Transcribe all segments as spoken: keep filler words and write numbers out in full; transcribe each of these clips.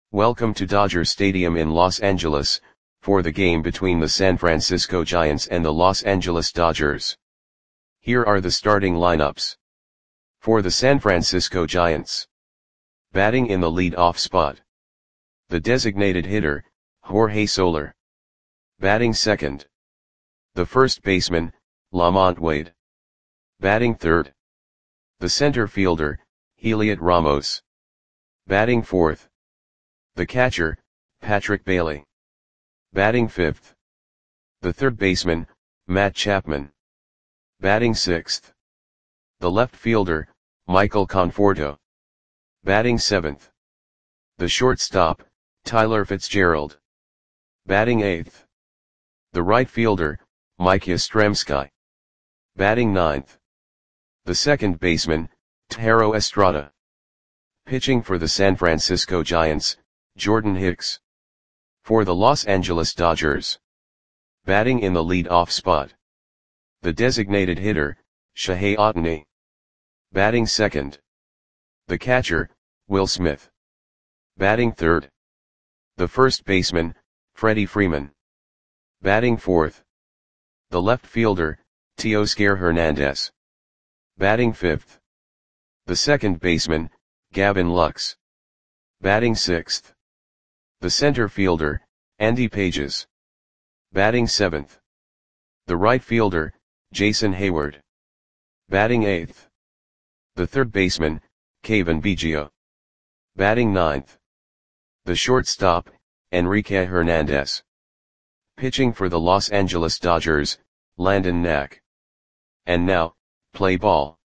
Welcome to Dodger Stadium in Los Angeles, for the game between the San Francisco Giants and the Los Angeles Dodgers. Here are the starting lineups. For the San Francisco Giants. Batting in the lead-off spot. The designated hitter, Jorge Soler. Batting second. The first baseman, LaMonte Wade. Batting third. The center fielder, Heliot Ramos. Batting fourth. The catcher, Patrick Bailey. Batting fifth. The third baseman, Matt Chapman. Batting sixth. The left fielder, Michael Conforto. Batting seventh. The shortstop, Tyler Fitzgerald. Batting eighth. The right fielder, Mike Yastrzemski. Batting ninth. The second baseman, Thairo Estrada. Pitching for the San Francisco Giants, Jordan Hicks. For the Los Angeles Dodgers. Batting in the lead-off spot. The designated hitter, Shohei Ohtani. Batting second. The catcher, Will Smith. Batting third. The first baseman, Freddie Freeman. Batting fourth. The left fielder, Teoscar Hernandez. Batting fifth. The second baseman, Gavin Lux. Batting sixth. The center fielder, Andy Pages. Batting seventh. The right fielder, Jason Hayward. Batting eighth. The third baseman, Cavan Biggio. Batting ninth. The shortstop, Enrique Hernandez. Pitching for the Los Angeles Dodgers, Landon Knack. And now, play ball.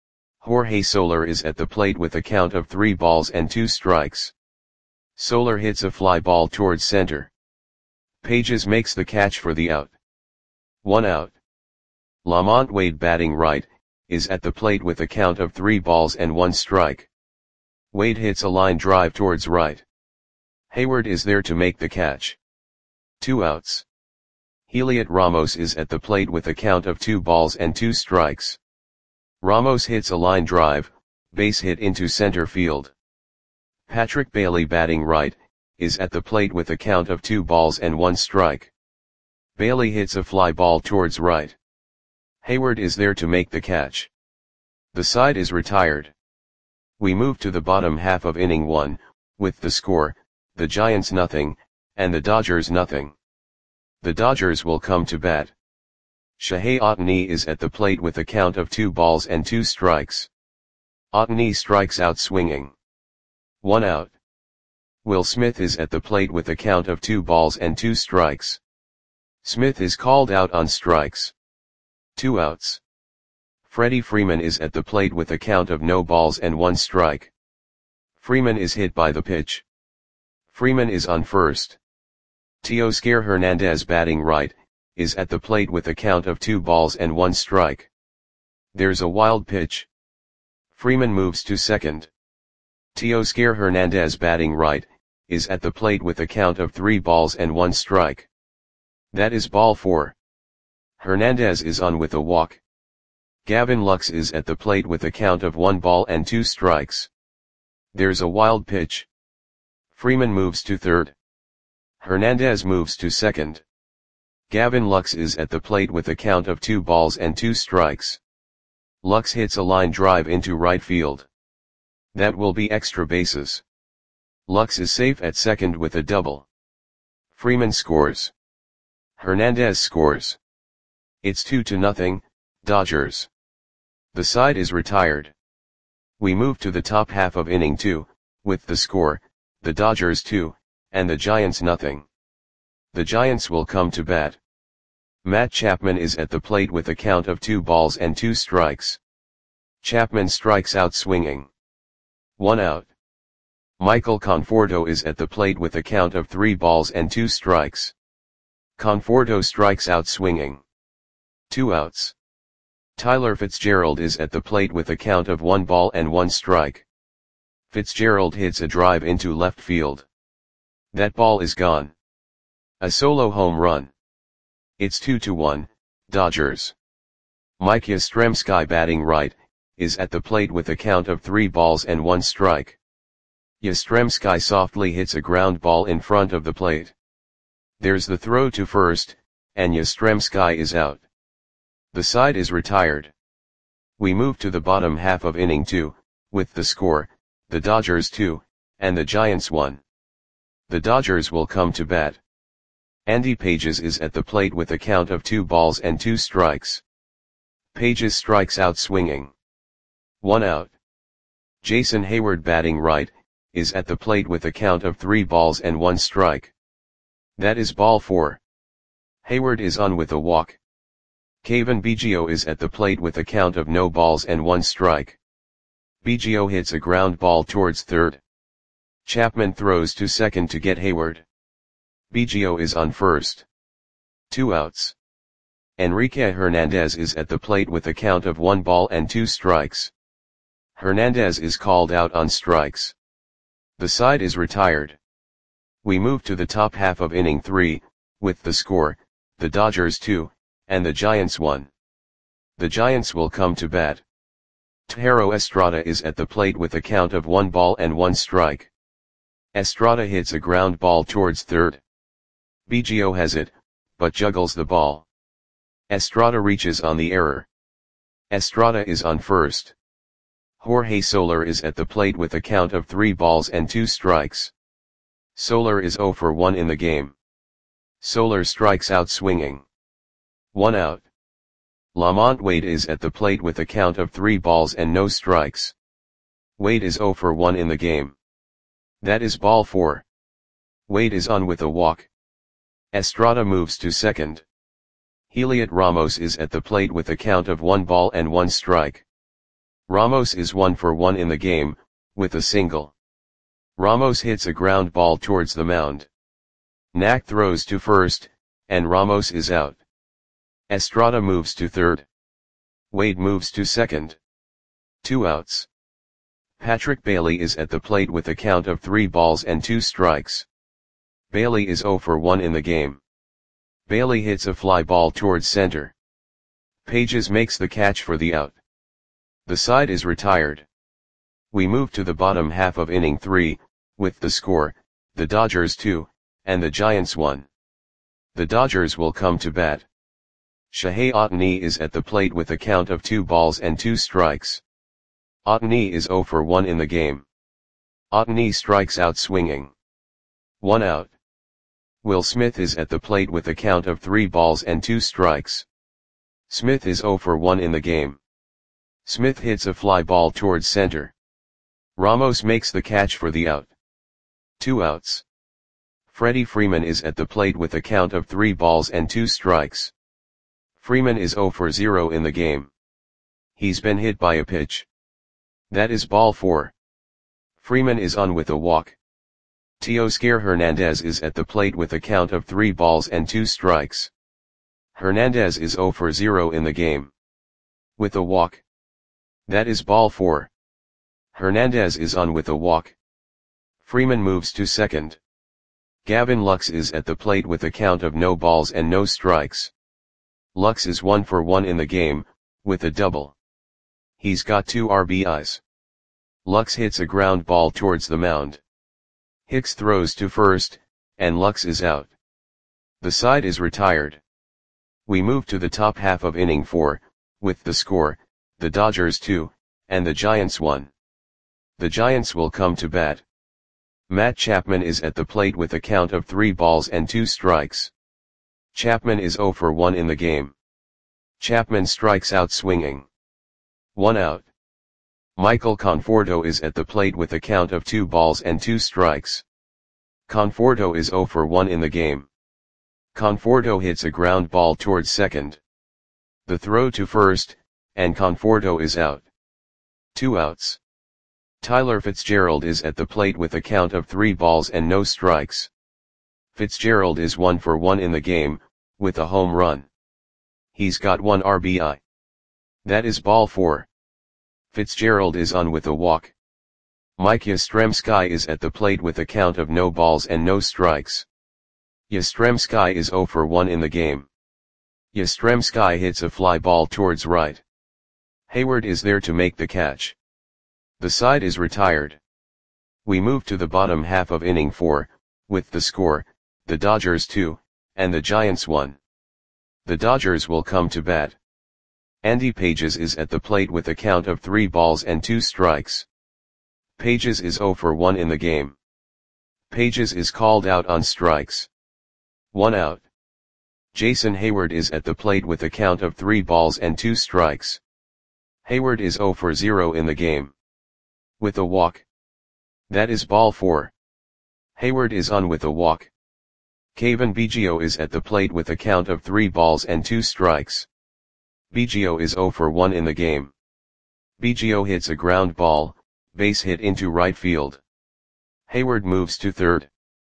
Jorge Soler is at the plate with a count of three balls and two strikes. Soler hits a fly ball towards center. Pages makes the catch for the out. One out. LaMonte Wade, batting right, is at the plate with a count of three balls and one strike. Wade hits a line drive towards right. Hayward is there to make the catch. Two outs. Heliot Ramos is at the plate with a count of two balls and two strikes. Ramos hits a line drive, base hit into center field. Patrick Bailey, batting right, is at the plate with a count of two balls and one strike. Bailey hits a fly ball towards right. Hayward is there to make the catch. The side is retired. We move to the bottom half of inning one, with the score, the Giants nothing, and the Dodgers nothing. The Dodgers will come to bat. Shohei Ohtani is at the plate with a count of two balls and two strikes. Ohtani strikes out swinging. One out. Will Smith is at the plate with a count of two balls and two strikes. Smith is called out on strikes. Two outs. Freddie Freeman is at the plate with a count of no balls and one strike. Freeman is hit by the pitch. Freeman is on first. Teoscar Hernandez, batting right, is at the plate with a count of two balls and one strike. There's a wild pitch. Freeman moves to second. Teoscar Hernandez, batting right, is at the plate with a count of three balls and one strike. That is ball four. Hernandez is on with a walk. Gavin Lux is at the plate with a count of one ball and two strikes. There's a wild pitch. Freeman moves to third. Hernandez moves to second. Gavin Lux is at the plate with a count of two balls and two strikes. Lux hits a line drive into right field. That will be extra bases. Lux is safe at second with a double. Freeman scores. Hernandez scores. It's two to nothing, Dodgers. The side is retired. We move to the top half of inning two, with the score, the Dodgers two, and the Giants nothing. The Giants will come to bat. Matt Chapman is at the plate with a count of two balls and two strikes. Chapman strikes out swinging. One out. Michael Conforto is at the plate with a count of three balls and two strikes. Conforto strikes out swinging. Two outs. Tyler Fitzgerald is at the plate with a count of one ball and one strike. Fitzgerald hits a drive into left field. That ball is gone. A solo home run. It's two to one, Dodgers. Mike Yastrzemski, batting right, is at the plate with a count of three balls and one strike. Yastrzemski softly hits a ground ball in front of the plate. There's the throw to first, and Yastrzemski is out. The side is retired. We move to the bottom half of inning two, with the score, the Dodgers two, and the Giants one. The Dodgers will come to bat. Andy Pages is at the plate with a count of two balls and two strikes. Pages strikes out swinging. One out. Jason Heyward, batting right, is at the plate with a count of three balls and one strike. That is ball four. Heyward is on with a walk. Cavan Biggio is at the plate with a count of no balls and one strike. Biggio hits a ground ball towards third. Chapman throws to second to get Heyward. Biggio is on first. Two outs. Enrique Hernandez is at the plate with a count of one ball and two strikes. Hernandez is called out on strikes. The side is retired. We move to the top half of inning three, with the score, the Dodgers two, and the Giants one. The Giants will come to bat. Thairo Estrada is at the plate with a count of one ball and one strike. Estrada hits a ground ball towards third. Biggio has it, but juggles the ball. Estrada reaches on the error. Estrada is on first. Jorge Soler is at the plate with a count of three balls and two strikes. Soler is zero for one in the game. Soler strikes out swinging. One out. Lamont Wade is at the plate with a count of three balls and no strikes. Wade is zero for one in the game. That is ball four. Wade is on with a walk. Estrada moves to second. Heliot Ramos is at the plate with a count of one ball and one strike. Ramos is one for one in the game, with a single. Ramos hits a ground ball towards the mound. Knack throws to first, and Ramos is out. Estrada moves to third. Wade moves to second. Two outs. Patrick Bailey is at the plate with a count of three balls and two strikes. Bailey is zero for one in the game. Bailey hits a fly ball towards center. Pages makes the catch for the out. The side is retired. We move to the bottom half of inning three, with the score, the Dodgers two, and the Giants one. The Dodgers will come to bat. Shohei Ohtani is at the plate with a count of two balls and two strikes. Ohtani is zero for one in the game. Ohtani strikes out swinging. One out. Will Smith is at the plate with a count of three balls and two strikes. Smith is zero for one in the game. Smith hits a fly ball towards center. Ramos makes the catch for the out. Two outs. Freddie Freeman is at the plate with a count of three balls and two strikes. Freeman is zero for zero in the game. He's been hit by a pitch. That is ball four. Freeman is on with a walk. Teoscar Hernandez is at the plate with a count of three balls and two strikes. Hernandez is zero for zero in the game. With a walk. That is ball four. Hernandez is on with a walk. Freeman moves to second. Gavin Lux is at the plate with a count of no balls and no strikes. Lux is one for one in the game, with a double. He's got two R B Is. Lux hits a ground ball towards the mound. Hicks throws to first, and Lux is out. The side is retired. We move to the top half of inning four, with the score, the Dodgers two, and the Giants one. The Giants will come to bat. Matt Chapman is at the plate with a count of three balls and two strikes. Chapman is zero for one in the game. Chapman strikes out swinging. One out. Michael Conforto is at the plate with a count of two balls and two strikes. Conforto is zero for one in the game. Conforto hits a ground ball towards second. The throw to first, and Conforto is out. Two outs. Tyler Fitzgerald is at the plate with a count of three balls and no strikes. Fitzgerald is one for one in the game, with a home run. He's got one R B I. That is ball four. Fitzgerald is on with a walk. Mike Yastrzemski is at the plate with a count of no balls and no strikes. Yastrzemski is zero for one in the game. Yastrzemski hits a fly ball towards right. Heyward is there to make the catch. The side is retired. We move to the bottom half of inning four, with the score, the Dodgers two, and the Giants one. The Dodgers will come to bat. Andy Pages is at the plate with a count of three balls and two strikes. Pages is oh for one in the game. Pages is called out on strikes. One out. Jason Heyward is at the plate with a count of three balls and two strikes. Heyward is oh for zero in the game. With a walk. That is ball four. Heyward is on with a walk. Cavan Biggio is at the plate with a count of three balls and two strikes. Biggio is oh for one in the game. Biggio hits a ground ball, base hit into right field. Heyward moves to third.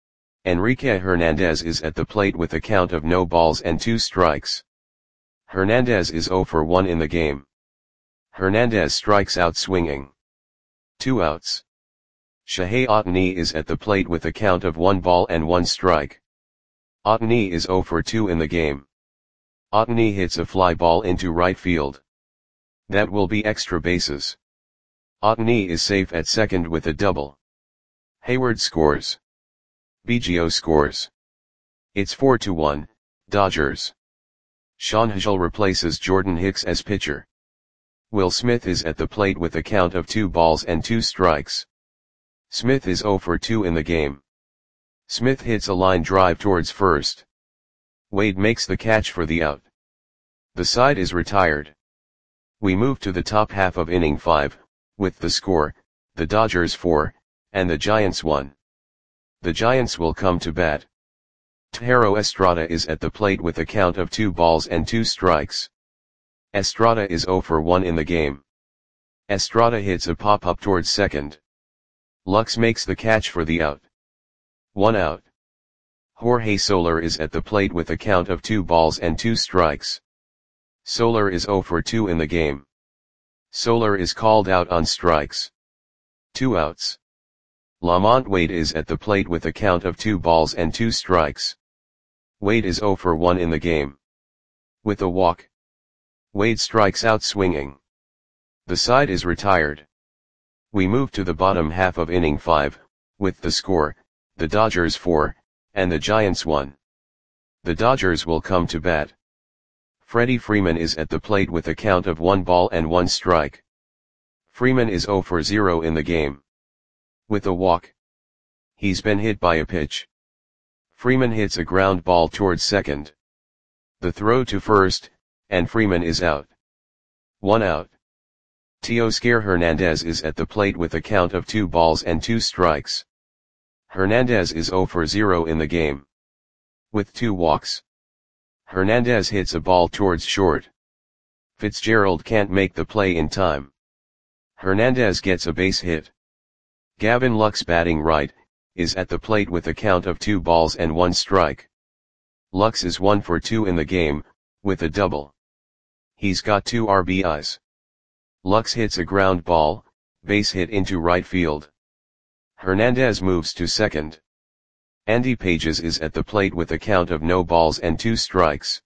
Enrique Hernandez is at the plate with a count of no balls and two strikes. Hernandez is oh for one in the game. Hernandez strikes out swinging. Two outs. Shohei Ohtani is at the plate with a count of one ball and one strike. Ohtani is oh for two in the game. Ohtani hits a fly ball into right field. That will be extra bases. Ohtani is safe at second with a double. Heyward scores. Biggio scores. It's four to one, Dodgers. Sean Hagel replaces Jordan Hicks as pitcher. Will Smith is at the plate with a count of two balls and two strikes. Smith is oh for two in the game. Smith hits a line drive towards first. Wade makes the catch for the out. The side is retired. We move to the top half of inning five, with the score, the Dodgers four, and the Giants one. The Giants will come to bat. Thairo Estrada is at the plate with a count of two balls and two strikes. Estrada is oh for one in the game. Estrada hits a pop-up towards second. Lux makes the catch for the out. One out. Jorge Soler is at the plate with a count of two balls and two strikes. Soler is oh for two in the game. Soler is called out on strikes. Two outs. Lamont Wade is at the plate with a count of two balls and two strikes. Wade is oh for one in the game. With a walk. Wade strikes out swinging. The side is retired. We move to the bottom half of inning five, with the score, the Dodgers four, and the Giants one. The Dodgers will come to bat. Freddie Freeman is at the plate with a count of one ball and one strike. Freeman is oh for zero in the game. With a walk. He's been hit by a pitch. Freeman hits a ground ball towards second. The throw to first, and Freeman is out. One out. Teoscar Hernandez is at the plate with a count of two balls and two strikes. Hernandez is oh for zero in the game. With two walks. Hernandez hits a ball towards short. Fitzgerald can't make the play in time. Hernandez gets a base hit. Gavin Lux, batting right, is at the plate with a count of two balls and one strike. Lux is one for two in the game, with a double. He's got two R B Is. Lux hits a ground ball, base hit into right field. Hernandez moves to second. Andy Pages is at the plate with a count of no balls and two strikes.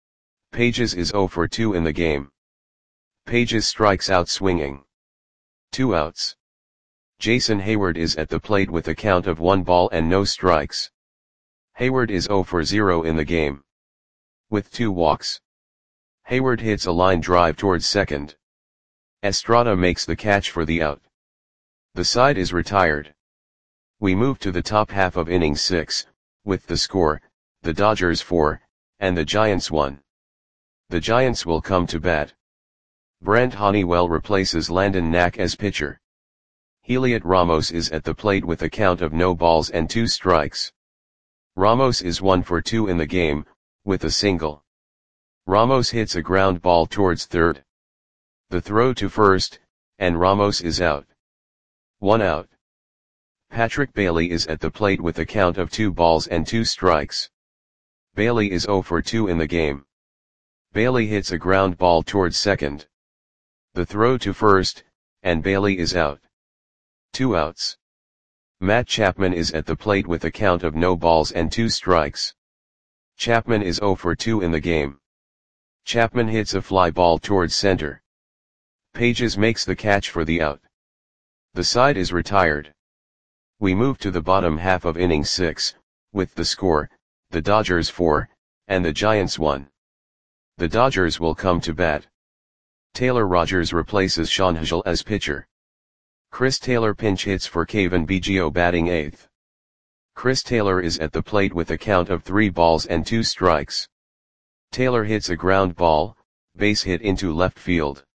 Pages is oh for two in the game. Pages strikes out swinging. Two outs. Jason Heyward is at the plate with a count of one ball and no strikes. Heyward is oh for zero in the game. With two walks. Heyward hits a line drive towards second. Estrada makes the catch for the out. The side is retired. We move to the top half of inning six, with the score, the Dodgers four, and the Giants one. The Giants will come to bat. Brent Honeywell replaces Landon Knack as pitcher. Heliot Ramos is at the plate with a count of no balls and two strikes. Ramos is one for two in the game, with a single. Ramos hits a ground ball towards third. The throw to first, and Ramos is out. One out. Patrick Bailey is at the plate with a count of two balls and two strikes. Bailey is oh for two in the game. Bailey hits a ground ball towards second. The throw to first, and Bailey is out. Two outs. Matt Chapman is at the plate with a count of no balls and two strikes. Chapman is oh for two in the game. Chapman hits a fly ball towards center. Pages makes the catch for the out. The side is retired. We move to the bottom half of inning six, with the score, the Dodgers four, and the Giants one. The Dodgers will come to bat. Taylor Rogers replaces Sean Hagel as pitcher. Chris Taylor pinch hits for Cavan Biggio batting eighth. Chris Taylor is at the plate with a count of three balls and two strikes. Taylor hits a ground ball, base hit into left field.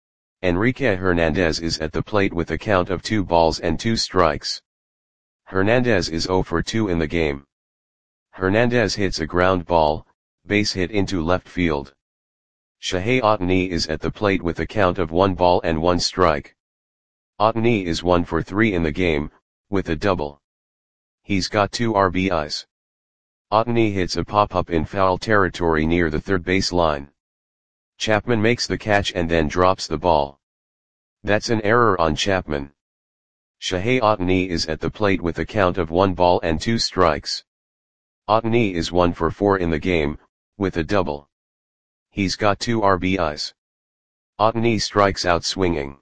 Enrique Hernandez is at the plate with a count of two balls and two strikes. Hernandez is zero for two in the game. Hernandez hits a ground ball, base hit into left field. Shohei Ohtani is at the plate with a count of one ball and one strike. Ohtani is one for three in the game, with a double. He's got two R B Is. Ohtani hits a pop-up in foul territory near the third base line. Chapman makes the catch and then drops the ball. That's an error on Chapman. Shohei Ohtani is at the plate with a count of one ball and two strikes. Ohtani is one for four in the game, with a double. He's got two R B Is. Ohtani strikes out swinging.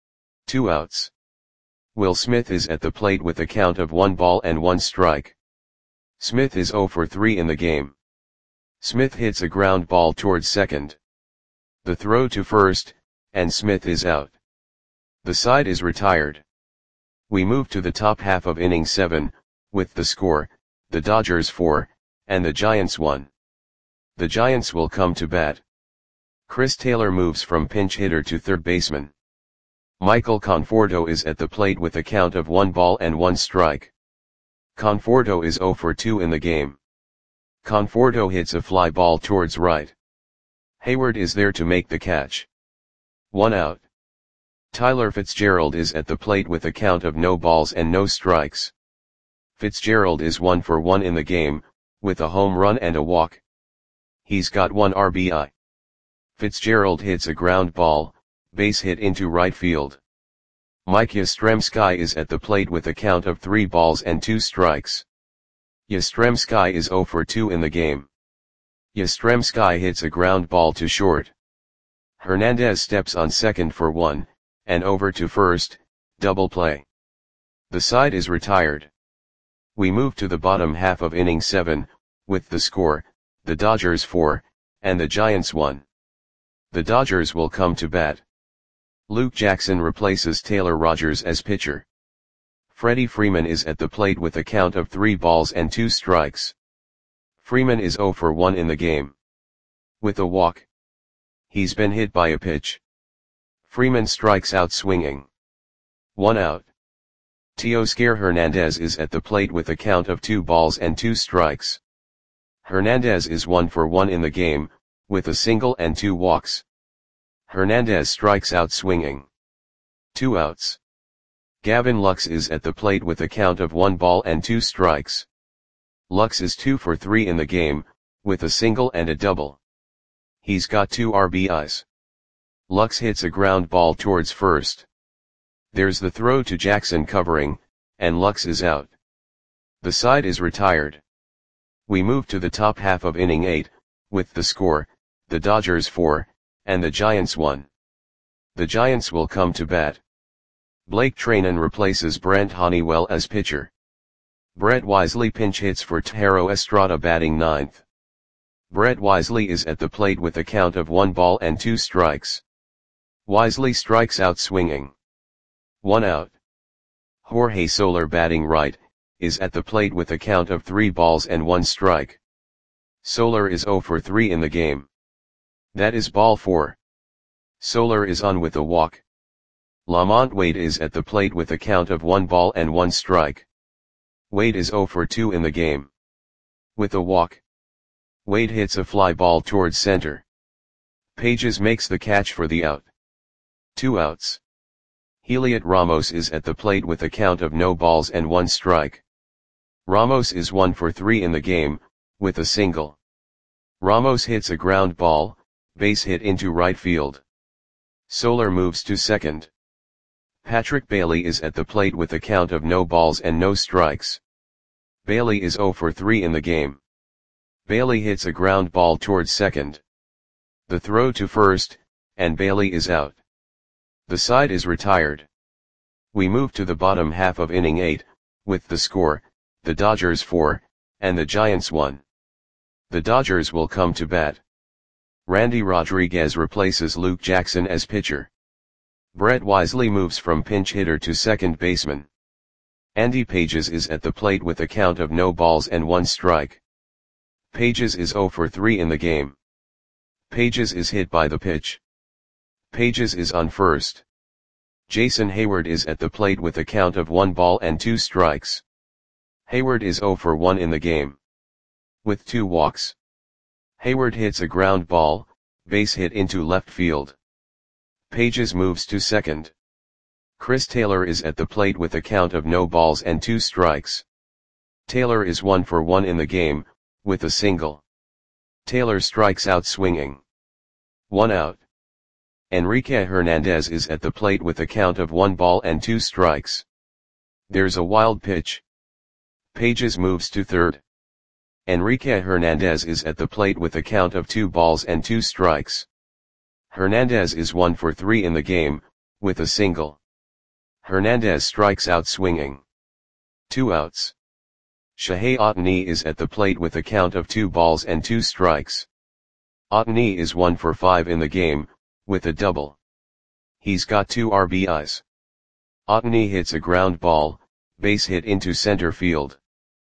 Two outs. Will Smith is at the plate with a count of one ball and one strike. Smith is zero for three in the game. Smith hits a ground ball towards second. The throw to first, and Smith is out. The side is retired. We move to the top half of inning seven, with the score, the Dodgers four, and the Giants one. The Giants will come to bat. Chris Taylor moves from pinch hitter to third baseman. Michael Conforto is at the plate with a count of one ball and one strike. Conforto is zero for two in the game. Conforto hits a fly ball towards right. Hayward is there to make the catch. One out. Tyler Fitzgerald is at the plate with a count of no balls and no strikes. Fitzgerald is one for one in the game, with a home run and a walk. He's got one R B I. Fitzgerald hits a ground ball, base hit into right field. Mike Yastrzemski is at the plate with a count of three balls and two strikes. Yastrzemski is zero for two in the game. Yastrzemski hits a ground ball to short. Hernandez steps on second for one, and over to first, double play. The side is retired. We move to the bottom half of inning seven, with the score, the Dodgers four, and the Giants one. The Dodgers will come to bat. Luke Jackson replaces Taylor Rogers as pitcher. Freddie Freeman is at the plate with a count of three balls and two strikes. Freeman is zero for one in the game. With a walk. He's been hit by a pitch. Freeman strikes out swinging. One out. Teoscar Hernandez is at the plate with a count of two balls and two strikes. Hernandez is one for one in the game, with a single and two walks. Hernandez strikes out swinging. Two outs. Gavin Lux is at the plate with a count of one ball and two strikes. Lux is two for three in the game, with a single and a double. He's got two R B Is. Lux hits a ground ball towards first. There's the throw to Jackson covering, and Lux is out. The side is retired. We move to the top half of inning eight, with the score, the Dodgers four, and the Giants one. The Giants will come to bat. Blake Treinen replaces Brent Honeywell as pitcher. Brett Wisely pinch hits for Thairo Estrada batting ninth. Brett Wisely is at the plate with a count of one ball and two strikes. Wisely strikes out swinging. One out. Jorge Soler batting right, is at the plate with a count of three balls and one strike. Soler is zero for three in the game. That is ball four. Soler is on with a walk. Lamont Wade is at the plate with a count of one ball and one strike. Wade is zero for two in the game. With a walk. Wade hits a fly ball towards center. Pages makes the catch for the out. Two outs. Heliot Ramos is at the plate with a count of no balls and one strike. Ramos is one for three in the game, with a single. Ramos hits a ground ball, base hit into right field. Soler moves to second. Patrick Bailey is at the plate with a count of no balls and no strikes. Bailey is zero for three in the game. Bailey hits a ground ball towards second. The throw to first, and Bailey is out. The side is retired. We move to the bottom half of inning eight, with the score, the Dodgers four, and the Giants one. The Dodgers will come to bat. Randy Rodriguez replaces Luke Jackson as pitcher. Brett Wisely moves from pinch hitter to second baseman. Andy Pages is at the plate with a count of no balls and one strike. Pages is zero for three in the game. Pages is hit by the pitch. Pages is on first. Jason Hayward is at the plate with a count of one ball and two strikes. Hayward is zero for one in the game, with two walks. Hayward hits a ground ball, base hit into left field. Pages moves to second. Chris Taylor is at the plate with a count of no balls and two strikes. Taylor is one for one in the game, with a single. Taylor strikes out swinging. One out. Enrique Hernandez is at the plate with a count of one ball and two strikes. There's a wild pitch. Pages moves to third. Enrique Hernandez is at the plate with a count of two balls and two strikes. Hernandez is one for three in the game, with a single. Hernandez strikes out swinging. Two outs. Shohei Ohtani is at the plate with a count of two balls and two strikes. Ohtani is one for five in the game, with a double. He's got two R B Is. Ohtani hits a ground ball, base hit into center field.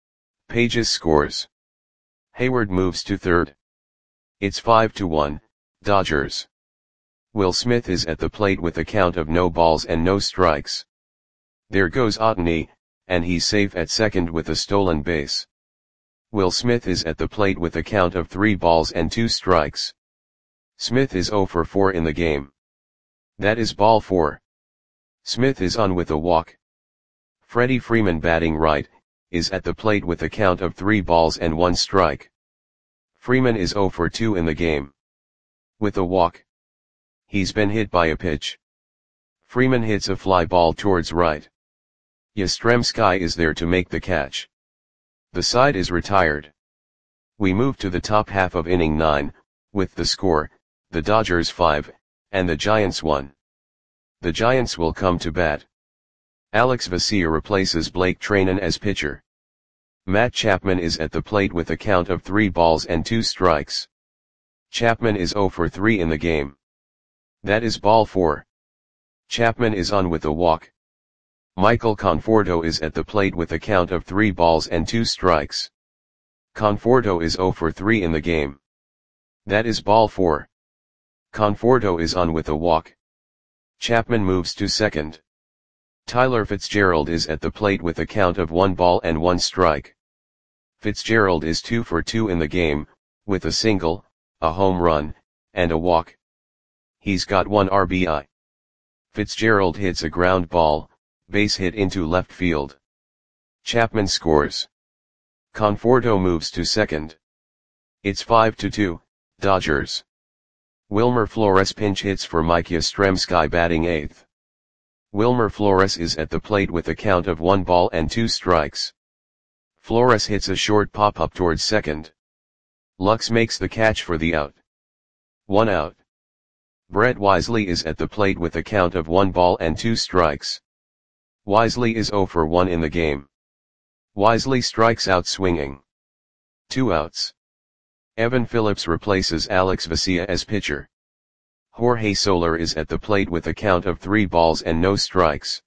Pages scores. Hayward moves to third. It's five to one, Dodgers. Will Smith is at the plate with a count of no balls and no strikes. There goes Ohtani, and he's safe at second with a stolen base. Will Smith is at the plate with a count of three balls and two strikes. Smith is zero for four in the game. That is ball four. Smith is on with a walk. Freddie Freeman, batting right, is at the plate with a count of three balls and one strike. Freeman is zero for two in the game, with a walk. He's been hit by a pitch. Freeman hits a fly ball towards right. Yastrzemski is there to make the catch. The side is retired. We move to the top half of inning nine, with the score, the Dodgers five, and the Giants one. The Giants will come to bat. Alex Vesia replaces Blake Treinen as pitcher. Matt Chapman is at the plate with a count of three balls and two strikes. Chapman is zero for three in the game. That is ball four. Chapman is on with a walk. Michael Conforto is at the plate with a count of three balls and two strikes. Conforto is zero for three in the game. That is ball four. Conforto is on with a walk. Chapman moves to second. Tyler Fitzgerald is at the plate with a count of one ball and one strike. Fitzgerald is two for two in the game, with a single, a home run, and a walk. He's got one R B I. Fitzgerald hits a ground ball, base hit into left field. Chapman scores. Conforto moves to second. It's five to two, Dodgers. Wilmer Flores pinch hits for Mike Yastrzemski, batting eighth. Wilmer Flores is at the plate with a count of one ball and two strikes. Flores hits a short pop-up towards second. Lux makes the catch for the out. One out. Brett Wisely is at the plate with a count of one ball and two strikes. Wisely is zero for one in the game. Wisely strikes out swinging. Two outs. Evan Phillips replaces Alex Vesia as pitcher. Jorge Soler is at the plate with a count of three balls and no strikes.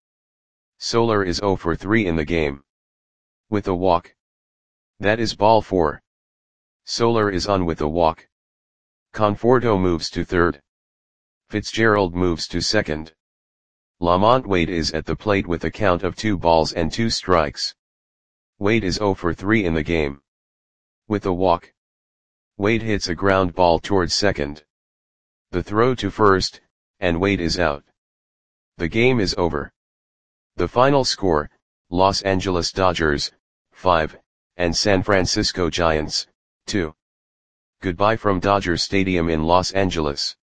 Soler is zero for three in the game, with a walk. That is ball four. Soler is on with a walk. Conforto moves to third. Fitzgerald moves to second. Lamont Wade is at the plate with a count of two balls and two strikes. Wade is zero for three in the game, with a walk. Wade hits a ground ball towards second. The throw to first, and Wade is out. The game is over. The final score, Los Angeles Dodgers, five, and San Francisco Giants, two. Goodbye from Dodger Stadium in Los Angeles.